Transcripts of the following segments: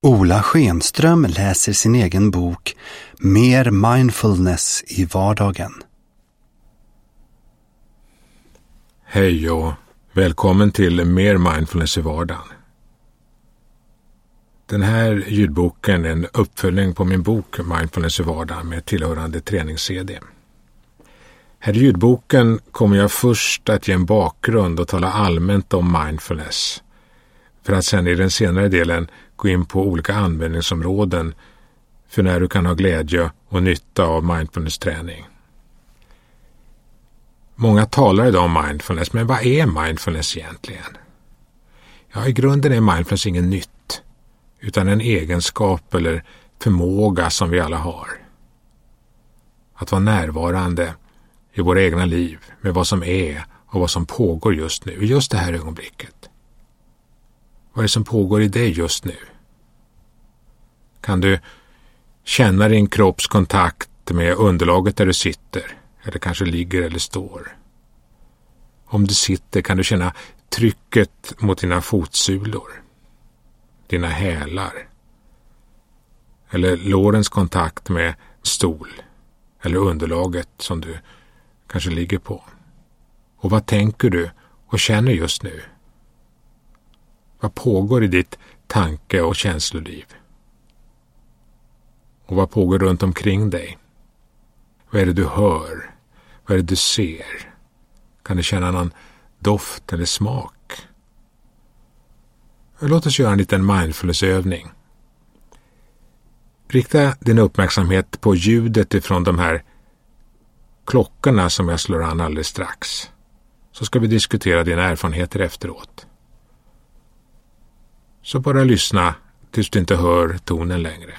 Ola Schenström läser sin egen bok Mer mindfulness i vardagen. Hej och välkommen till Mer mindfulness i vardagen. Den här ljudboken är en uppföljning på min bok Mindfulness i vardagen med tillhörande tränings-CD. Här i ljudboken kommer jag först att ge en bakgrund och tala allmänt om mindfulness, för att sedan i den senare delen gå in på olika användningsområden för när du kan ha glädje och nytta av mindfulness-träning. Många talar idag om mindfulness, men vad är mindfulness egentligen? Ja, i grunden är mindfulness inget nytt, utan en egenskap eller förmåga som vi alla har. Att vara närvarande i våra egna liv med vad som är och vad som pågår just nu, i just det här ögonblicket. Vad är det som pågår i dig just nu? Kan du känna din kropps kontakt med underlaget där du sitter, eller kanske ligger eller står? Om du sitter kan du känna trycket mot dina fotsulor, dina hälar, eller lårens kontakt med stol eller underlaget som du kanske ligger på. Och vad tänker du och känner just nu? Vad pågår i ditt tanke- och känsloliv? Och vad pågår runt omkring dig? Vad är det du hör? Vad är det du ser? Kan du känna någon doft eller smak? Låt oss göra en liten mindfulnessövning. Rikta din uppmärksamhet på ljudet ifrån de här klockorna som jag slår an alldeles strax. Så ska vi diskutera dina erfarenheter efteråt. Så bara lyssna tills du inte hör tonen längre.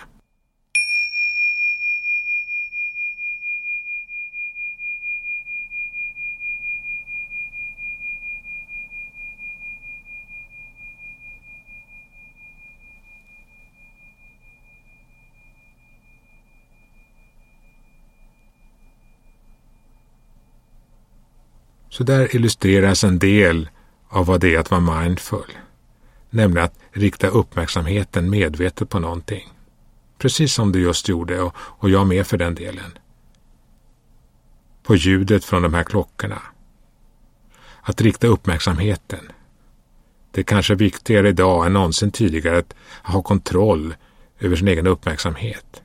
Så där illustreras en del av vad det är att vara mindful. Nämligen att rikta uppmärksamheten medvetet på någonting. Precis som du just gjorde och jag med för den delen. På ljudet från de här klockorna. Att rikta uppmärksamheten. Det är kanske viktigare idag än någonsin tidigare att ha kontroll över sin egen uppmärksamhet.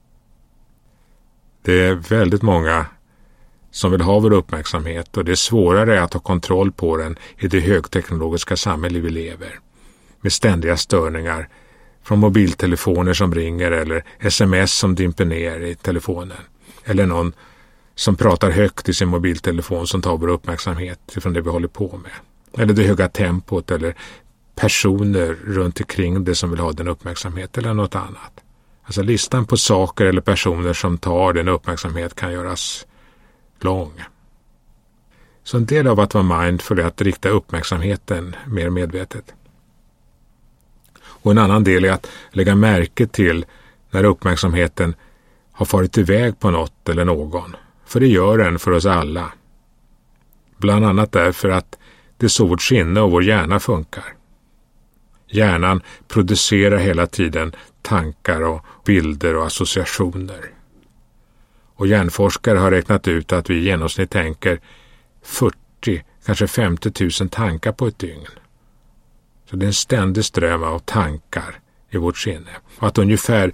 Det är väldigt många som vill ha vår uppmärksamhet, och det är svårare att ha kontroll på den i det högteknologiska samhälle vi lever. Med ständiga störningar från mobiltelefoner som ringer eller sms som dimper ner i telefonen. Eller någon som pratar högt i sin mobiltelefon som tar vår uppmärksamhet från det vi håller på med. Eller det höga tempot eller personer runt omkring det som vill ha den uppmärksamhet eller något annat. Alltså listan på saker eller personer som tar den uppmärksamhet kan göras lång. Så en del av att vara mindful är att rikta uppmärksamheten mer medvetet. Och en annan del är att lägga märke till när uppmärksamheten har farit iväg på något eller någon. För det gör den för oss alla. Bland annat därför att det är så vårt sinne och vår hjärna funkar. Hjärnan producerar hela tiden tankar och bilder och associationer. Och hjärnforskare har räknat ut att vi i genomsnitt tänker 40, kanske 50 000 tankar på ett dygn. Så det är en ständig ström av tankar i vårt sinne. Och att ungefär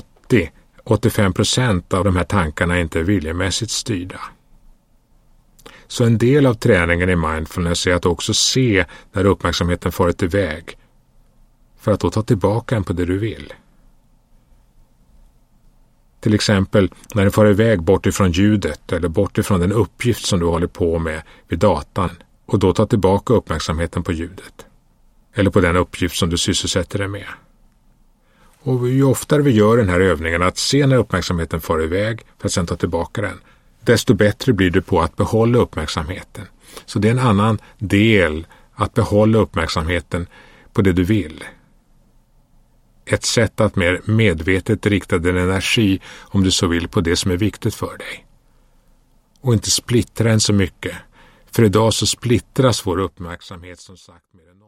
80-85% av de här tankarna inte är viljemässigt styrda. Så en del av träningen i mindfulness är att också se när uppmärksamheten farit iväg. För att då ta tillbaka den på det du vill. Till exempel när den far iväg bort ifrån ljudet eller bort ifrån den uppgift som du håller på med vid datan, och då ta tillbaka uppmärksamheten på ljudet. Eller på den uppgift som du sysselsätter dig med. Och ju oftare vi gör den här övningen att se när uppmärksamheten far iväg för att sedan ta tillbaka den, desto bättre blir du på att behålla uppmärksamheten. Så det är en annan del att behålla uppmärksamheten på det du vill. Ett sätt att mer medvetet rikta din energi, om du så vill, på det som är viktigt för dig. Och inte splittra den så mycket. För idag så splittras vår uppmärksamhet som sagt mer än